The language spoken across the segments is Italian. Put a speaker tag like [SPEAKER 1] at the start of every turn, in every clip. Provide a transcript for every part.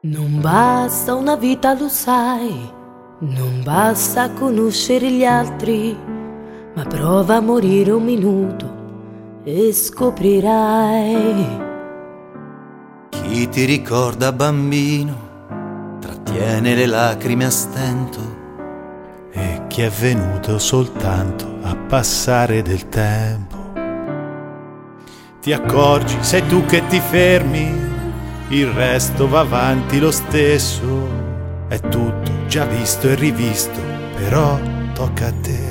[SPEAKER 1] Non basta una vita, lo sai, non basta conoscere gli altri, ma prova a morire un minuto e scoprirai.
[SPEAKER 2] Chi ti ricorda bambino trattiene le lacrime a stento,
[SPEAKER 3] e chi è venuto soltanto a passare del tempo. Ti accorgi, sei tu che ti fermi, il resto va avanti lo stesso. È tutto già visto e rivisto, però tocca a te.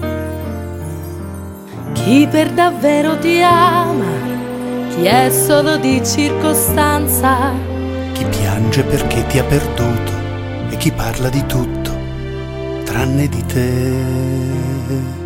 [SPEAKER 1] Chi per davvero ti ama, chi è solo di circostanza,
[SPEAKER 3] Chi piange perché ti ha perduto e chi parla di tutto tranne di te.